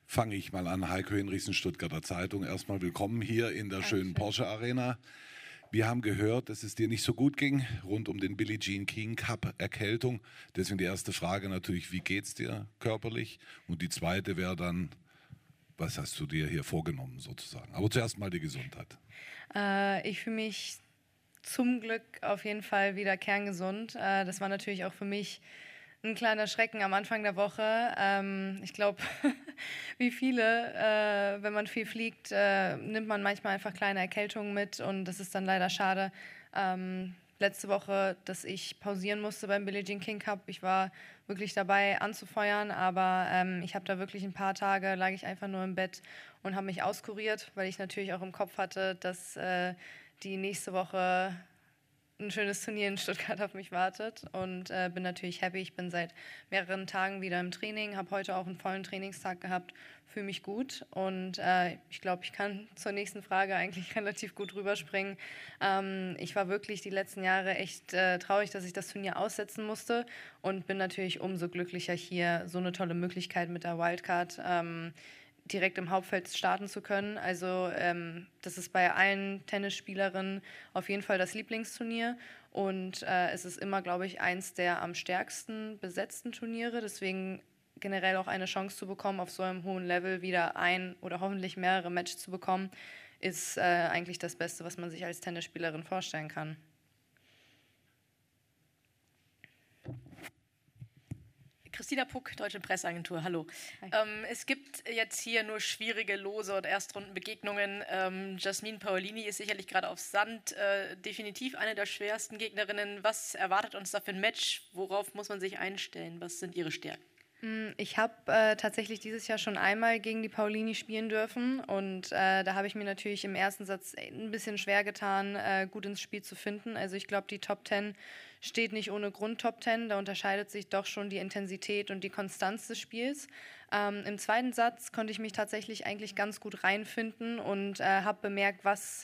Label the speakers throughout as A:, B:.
A: Fange ich mal an. Heiko Hinrichsen, Stuttgarter Zeitung. Erstmal willkommen hier in der schönen Porsche Arena. Wir haben gehört, dass es dir nicht so gut ging rund um den Billie Jean King Cup Erkältung. Deswegen die erste Frage natürlich, wie geht's dir körperlich? Und die zweite wäre dann, was hast du dir hier vorgenommen sozusagen? Aber zuerst mal die Gesundheit.
B: Ich fühle mich zum Glück auf jeden Fall wieder kerngesund. Das war natürlich auch für mich ein kleiner Schrecken am Anfang der Woche. Ich glaube, wie viele, wenn man viel fliegt, nimmt man manchmal einfach kleine Erkältungen mit und das ist dann leider schade. Letzte Woche, dass ich pausieren musste beim Billie Jean King Cup. Ich war wirklich dabei anzufeuern, aber ich habe da wirklich ein paar Tage, lag ich einfach nur im Bett und habe mich auskuriert, weil ich natürlich auch im Kopf hatte, dass die nächste Woche ein schönes Turnier in Stuttgart auf mich wartet und bin natürlich happy. Ich bin seit mehreren Tagen wieder im Training, habe heute auch einen vollen Trainingstag gehabt, fühle mich gut und ich glaube, ich kann zur nächsten Frage eigentlich relativ gut rüberspringen. Ich war wirklich die letzten Jahre echt traurig, dass ich das Turnier aussetzen musste und bin natürlich umso glücklicher, hier so eine tolle Möglichkeit mit der Wildcard direkt im Hauptfeld starten zu können. Also das ist bei allen Tennisspielerinnen auf jeden Fall das Lieblingsturnier und es ist immer, glaube ich, eins der am stärksten besetzten Turniere. Deswegen generell auch eine Chance zu bekommen, auf so einem hohen Level wieder ein oder hoffentlich mehrere Matches zu bekommen, ist eigentlich das Beste, was man sich als Tennisspielerin vorstellen kann.
C: Christina Puck, Deutsche Presseagentur, hallo. Es gibt jetzt hier nur schwierige Lose und Erstrundenbegegnungen. Jasmine Paolini ist sicherlich gerade auf Sand definitiv eine der schwersten Gegnerinnen. Was erwartet uns da für ein Match? Worauf muss man sich einstellen? Was sind ihre Stärken?
B: Ich habe tatsächlich dieses Jahr schon einmal gegen die Paolini spielen dürfen und da habe ich mir natürlich im ersten Satz ein bisschen schwer getan, gut ins Spiel zu finden. Also ich glaube, die Top 10 steht nicht ohne Grund Top 10. Da unterscheidet sich doch schon die Intensität und die Konstanz des Spiels. Im zweiten Satz konnte ich mich tatsächlich eigentlich ganz gut reinfinden und habe bemerkt, was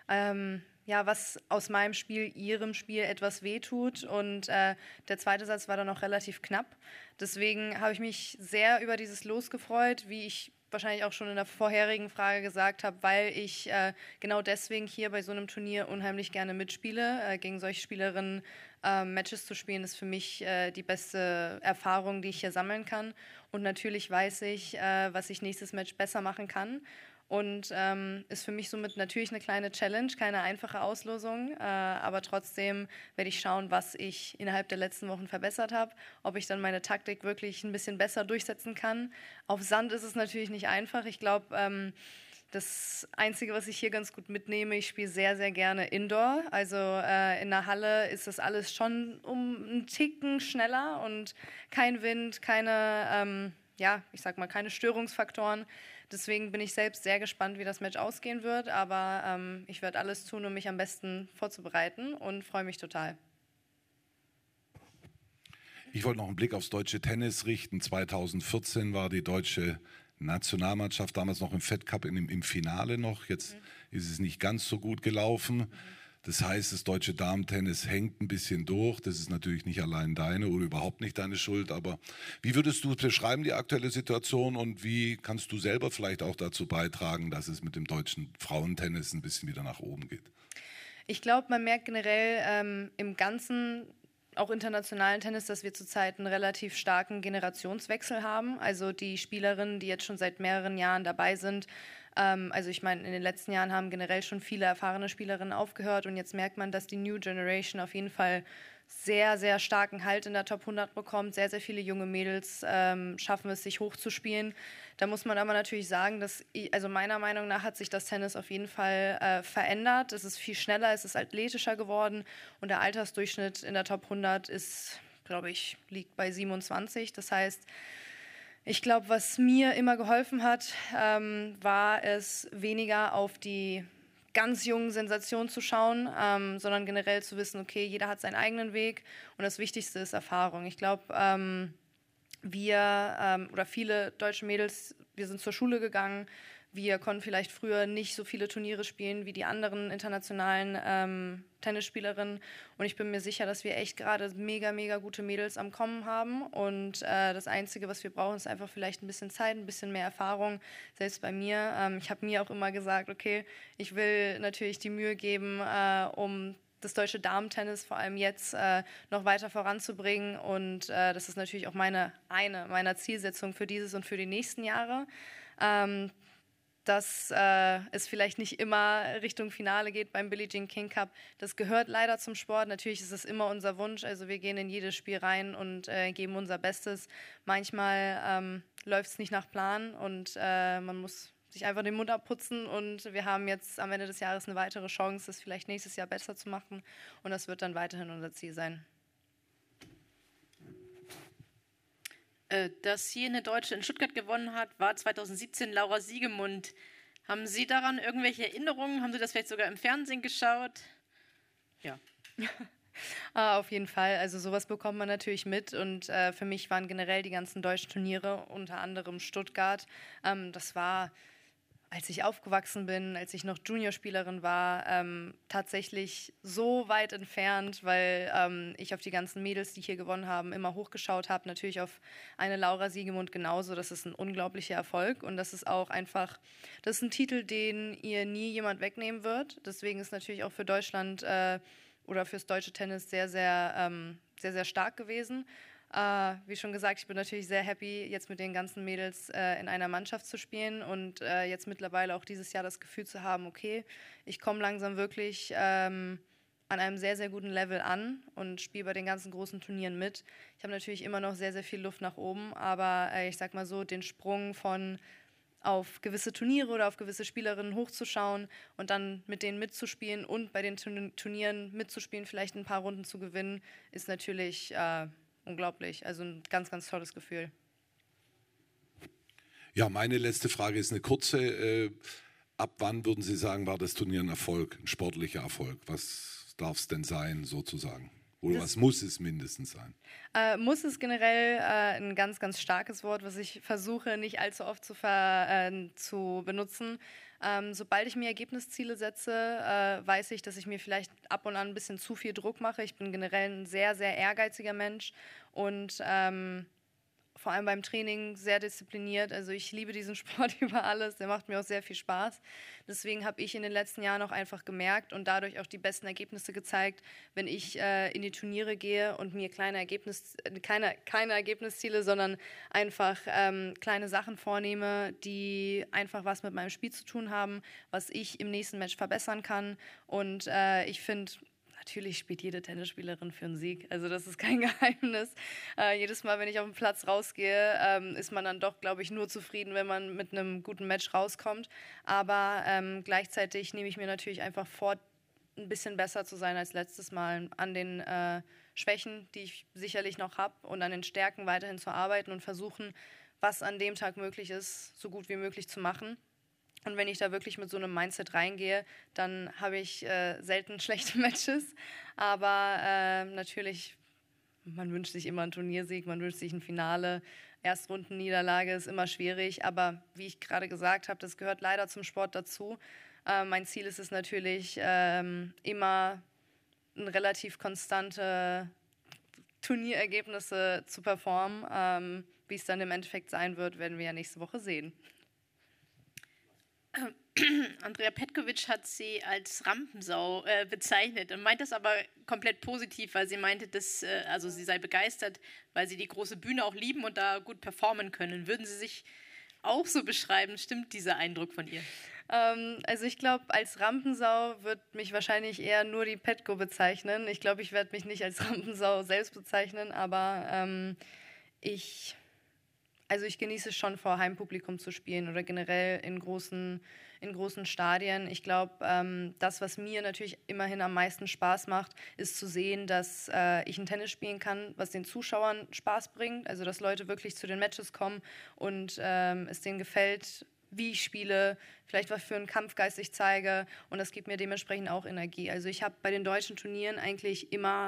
B: aus meinem Spiel, ihrem Spiel etwas wehtut. Und der zweite Satz war dann noch relativ knapp. Deswegen habe ich mich sehr über dieses Los gefreut, wie ich wahrscheinlich auch schon in der vorherigen Frage gesagt habe, weil ich genau deswegen hier bei so einem Turnier unheimlich gerne mitspiele. Gegen solche Spielerinnen Matches zu spielen, ist für mich die beste Erfahrung, die ich hier sammeln kann. Und natürlich weiß ich, was ich nächstes Match besser machen kann. Und ist für mich somit natürlich eine kleine Challenge, keine einfache Auslosung, aber trotzdem werde ich schauen, was ich innerhalb der letzten Wochen verbessert habe, ob ich dann meine Taktik wirklich ein bisschen besser durchsetzen kann. Auf Sand ist es natürlich nicht einfach. Ich glaube, das Einzige, was ich hier ganz gut mitnehme, ich spiele sehr, sehr gerne Indoor. Also in der Halle ist das alles schon um einen Ticken schneller und kein Wind, keine keine Störungsfaktoren. Deswegen bin ich selbst sehr gespannt, wie das Match ausgehen wird. Aber ich werde alles tun, um mich am besten vorzubereiten und freue mich total.
A: Ich wollte noch einen Blick aufs deutsche Tennis richten. 2014 war die deutsche Nationalmannschaft damals noch im Fed Cup im Finale noch. Jetzt ist es nicht ganz so gut gelaufen. Das heißt, das deutsche Damentennis hängt ein bisschen durch. Das ist natürlich nicht allein deine oder überhaupt nicht deine Schuld. Aber wie würdest du beschreiben, die aktuelle Situation, und wie kannst du selber vielleicht auch dazu beitragen, dass es mit dem deutschen Frauentennis ein bisschen wieder nach oben geht?
B: Ich glaube, man merkt generell im ganzen, auch internationalen Tennis, dass wir zurzeit einen relativ starken Generationswechsel haben. Also die Spielerinnen, die jetzt schon seit mehreren Jahren dabei sind, also ich meine, in den letzten Jahren haben generell schon viele erfahrene Spielerinnen aufgehört und jetzt merkt man, dass die New Generation auf jeden Fall sehr, sehr starken Halt in der Top 100 bekommt. Sehr, sehr viele junge Mädels schaffen es, sich hochzuspielen. Da muss man aber natürlich sagen, also meiner Meinung nach hat sich das Tennis auf jeden Fall verändert. Es ist viel schneller, es ist athletischer geworden und der Altersdurchschnitt in der Top 100 ist, glaube ich, liegt bei 27. Das heißt, ich glaube, was mir immer geholfen hat, war es, weniger auf die ganz jungen Sensationen zu schauen, sondern generell zu wissen, okay, jeder hat seinen eigenen Weg und das Wichtigste ist Erfahrung. Ich glaube, wir oder viele deutsche Mädels, wir sind zur Schule gegangen, Wir konnten vielleicht früher nicht so viele Turniere spielen wie die anderen internationalen Tennisspielerinnen. Und ich bin mir sicher, dass wir echt gerade mega, mega gute Mädels am Kommen haben. Und das Einzige, was wir brauchen, ist einfach vielleicht ein bisschen Zeit, ein bisschen mehr Erfahrung. Selbst bei mir. Ich habe mir auch immer gesagt, okay, ich will natürlich die Mühe geben, um das deutsche Damentennis vor allem jetzt noch weiter voranzubringen. Und das ist natürlich auch eine meiner Zielsetzungen für dieses und für die nächsten Jahre. Dass es vielleicht nicht immer Richtung Finale geht beim Billie Jean King Cup. Das gehört leider zum Sport. Natürlich ist es immer unser Wunsch. Also wir gehen in jedes Spiel rein und geben unser Bestes. Manchmal läuft es nicht nach Plan und man muss sich einfach den Mund abputzen. Und wir haben jetzt am Ende des Jahres eine weitere Chance, es vielleicht nächstes Jahr besser zu machen. Und das wird dann weiterhin unser Ziel sein.
C: Dass hier eine Deutsche in Stuttgart gewonnen hat, war 2017 Laura Siegemund. Haben Sie daran irgendwelche Erinnerungen? Haben Sie das vielleicht sogar im Fernsehen geschaut? Ja.
B: Auf jeden Fall. Also sowas bekommt man natürlich mit. Und für mich waren generell die ganzen deutschen Turniere, unter anderem Stuttgart. Das war, als ich aufgewachsen bin, als ich noch Juniorspielerin war, tatsächlich so weit entfernt, weil ich auf die ganzen Mädels, die hier gewonnen haben, immer hochgeschaut habe. Natürlich auf eine Laura Siegemund genauso. Das ist ein unglaublicher Erfolg und das ist auch einfach, das ist ein Titel, den ihr nie jemand wegnehmen wird. Deswegen ist natürlich auch für Deutschland oder fürs deutsche Tennis sehr, sehr stark gewesen. Wie schon gesagt, ich bin natürlich sehr happy, jetzt mit den ganzen Mädels in einer Mannschaft zu spielen und jetzt mittlerweile auch dieses Jahr das Gefühl zu haben, okay, ich komme langsam wirklich an einem sehr, sehr guten Level an und spiele bei den ganzen großen Turnieren mit. Ich habe natürlich immer noch sehr, sehr viel Luft nach oben, aber ich sag mal so, den Sprung von auf gewisse Turniere oder auf gewisse Spielerinnen hochzuschauen und dann mit denen mitzuspielen und bei den Turnieren mitzuspielen, vielleicht ein paar Runden zu gewinnen, ist natürlich unglaublich. Also ein ganz, ganz tolles Gefühl.
A: Ja, meine letzte Frage ist eine kurze. Ab wann würden Sie sagen, war das Turnier ein Erfolg, ein sportlicher Erfolg? Was darf es denn sein, sozusagen? Oder was muss es mindestens sein?
B: Muss es generell ein ganz, ganz starkes Wort, was ich versuche, nicht allzu oft zu benutzen. Sobald ich mir Ergebnisziele setze, weiß ich, dass ich mir vielleicht ab und an ein bisschen zu viel Druck mache. Ich bin generell ein sehr, sehr ehrgeiziger Mensch und vor allem beim Training sehr diszipliniert. Also ich liebe diesen Sport über alles, der macht mir auch sehr viel Spaß. Deswegen habe ich in den letzten Jahren auch einfach gemerkt und dadurch auch die besten Ergebnisse gezeigt, wenn ich in die Turniere gehe und mir keine Ergebnisziele, sondern einfach kleine Sachen vornehme, die einfach was mit meinem Spiel zu tun haben, was ich im nächsten Match verbessern kann. Und ich finde, natürlich spielt jede Tennisspielerin für einen Sieg. Also das ist kein Geheimnis. Jedes Mal, wenn ich auf den Platz rausgehe, ist man dann doch, glaube ich, nur zufrieden, wenn man mit einem guten Match rauskommt. Aber gleichzeitig nehme ich mir natürlich einfach vor, ein bisschen besser zu sein als letztes Mal an den Schwächen, die ich sicherlich noch habe und an den Stärken weiterhin zu arbeiten und versuchen, was an dem Tag möglich ist, so gut wie möglich zu machen. Und wenn ich da wirklich mit so einem Mindset reingehe, dann habe ich selten schlechte Matches. Aber natürlich, man wünscht sich immer einen Turniersieg, man wünscht sich ein Finale. Erstrundenniederlage ist immer schwierig. Aber wie ich gerade gesagt habe, das gehört leider zum Sport dazu. Mein Ziel ist es natürlich, immer relativ konstante Turnierergebnisse zu performen. Wie es dann im Endeffekt sein wird, werden wir ja nächste Woche sehen.
C: Andrea Petkovic hat sie als Rampensau bezeichnet und meint das aber komplett positiv, weil sie meinte, dass also sie sei begeistert, weil sie die große Bühne auch lieben und da gut performen können. Würden Sie sich auch so beschreiben? Stimmt dieser Eindruck von ihr?
B: Also ich glaube, als Rampensau wird mich wahrscheinlich eher nur die Petko bezeichnen. Ich glaube, ich werde mich nicht als Rampensau selbst bezeichnen, aber ich genieße es schon, vor Heimpublikum zu spielen oder generell in großen Stadien. Ich glaube, das, was mir natürlich immerhin am meisten Spaß macht, ist zu sehen, dass ich ein Tennis spielen kann, was den Zuschauern Spaß bringt. Also, dass Leute wirklich zu den Matches kommen und es denen gefällt, wie ich spiele, vielleicht was für einen Kampfgeist ich zeige. Und das gibt mir dementsprechend auch Energie. Also ich habe bei den deutschen Turnieren eigentlich immer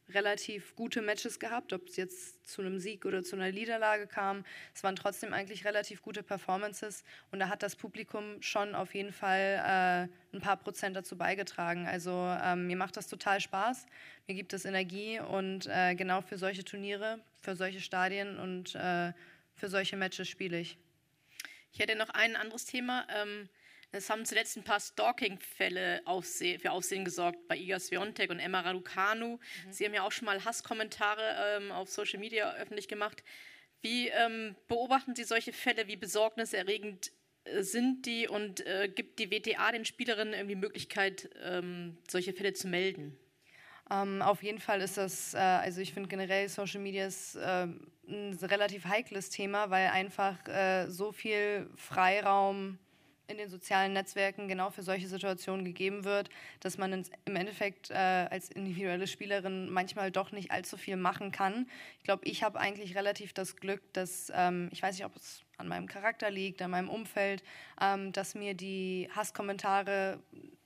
B: relativ gute Matches gehabt, ob es jetzt zu einem Sieg oder zu einer Niederlage kam. Es waren trotzdem eigentlich relativ gute Performances und da hat das Publikum schon auf jeden Fall ein paar Prozent dazu beigetragen. Also mir macht das total Spaß, mir gibt es Energie und genau für solche Turniere, für solche Stadien und für solche Matches spiele ich.
C: Ich hätte noch ein anderes Thema. Es haben zuletzt ein paar Stalking-Fälle für Aufsehen gesorgt bei Iga Swiatek und Emma Raducanu. Sie haben ja auch schon mal Hasskommentare auf Social Media öffentlich gemacht. Wie beobachten Sie solche Fälle? Wie besorgniserregend sind die? Und gibt die WTA den Spielerinnen irgendwie Möglichkeit, solche Fälle zu melden?
B: Auf jeden Fall ist das, also ich finde generell Social Media ist ein relativ heikles Thema, weil einfach so viel Freiraum in den sozialen Netzwerken genau für solche Situationen gegeben wird, dass man im Endeffekt als individuelle Spielerin manchmal doch nicht allzu viel machen kann. Ich glaube, ich habe eigentlich relativ das Glück, dass, ich weiß nicht, ob es an meinem Charakter liegt, an meinem Umfeld, dass mir die Hasskommentare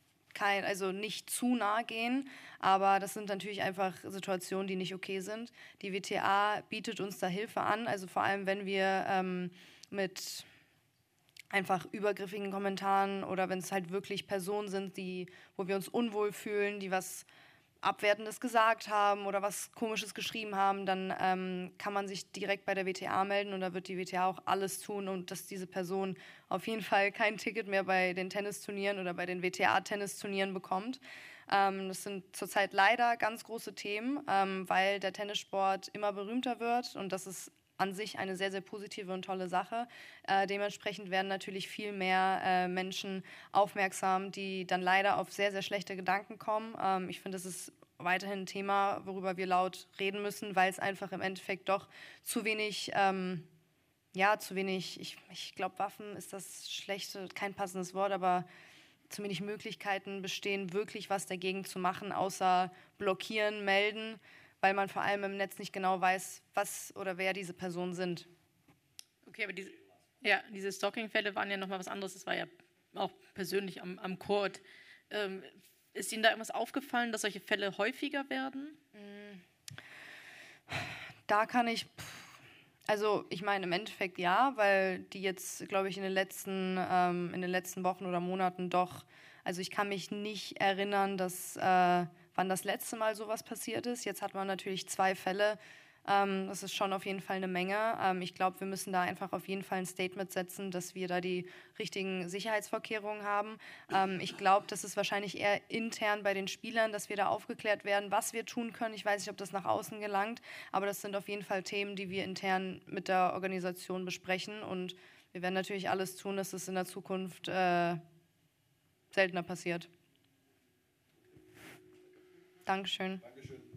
B: nicht zu nahe gehen, aber das sind natürlich einfach Situationen, die nicht okay sind. Die WTA bietet uns da Hilfe an, also vor allem, wenn wir mit einfach übergriffigen Kommentaren oder wenn es halt wirklich Personen sind, wo wir uns unwohl fühlen, die was Abwertendes gesagt haben oder was Komisches geschrieben haben, dann kann man sich direkt bei der WTA melden und da wird die WTA auch alles tun, und dass diese Person auf jeden Fall kein Ticket mehr bei den Tennisturnieren oder bei den WTA-Tennisturnieren bekommt. Das sind zurzeit leider ganz große Themen, weil der Tennissport immer berühmter wird und das ist an sich eine sehr, sehr positive und tolle Sache. Dementsprechend werden natürlich viel mehr Menschen aufmerksam, die dann leider auf sehr, sehr schlechte Gedanken kommen. Ich finde, das ist weiterhin ein Thema, worüber wir laut reden müssen, weil es einfach im Endeffekt doch zu wenig, ich glaube, Waffen ist das schlechte, kein passendes Wort, aber zu wenig Möglichkeiten bestehen, wirklich was dagegen zu machen, außer blockieren, melden, weil man vor allem im Netz nicht genau weiß, was oder wer diese Personen sind.
C: Okay, aber diese Stalking-Fälle waren ja nochmal was anderes. Das war ja auch persönlich am Court. Ist Ihnen da irgendwas aufgefallen, dass solche Fälle häufiger werden?
B: Da kann ich, also ich meine im Endeffekt ja, weil die jetzt, glaube ich, in den letzten Wochen oder Monaten doch, also ich kann mich nicht erinnern, dass wann das letzte Mal sowas passiert ist. Jetzt hat man natürlich 2 Fälle. Das ist schon auf jeden Fall eine Menge. Ich glaube, wir müssen da einfach auf jeden Fall ein Statement setzen, dass wir da die richtigen Sicherheitsvorkehrungen haben. Ich glaube, das ist wahrscheinlich eher intern bei den Spielern, dass wir da aufgeklärt werden, was wir tun können. Ich weiß nicht, ob das nach außen gelangt, aber das sind auf jeden Fall Themen, die wir intern mit der Organisation besprechen. Und wir werden natürlich alles tun, dass es in der Zukunft seltener passiert. Dankeschön.
A: Dankeschön.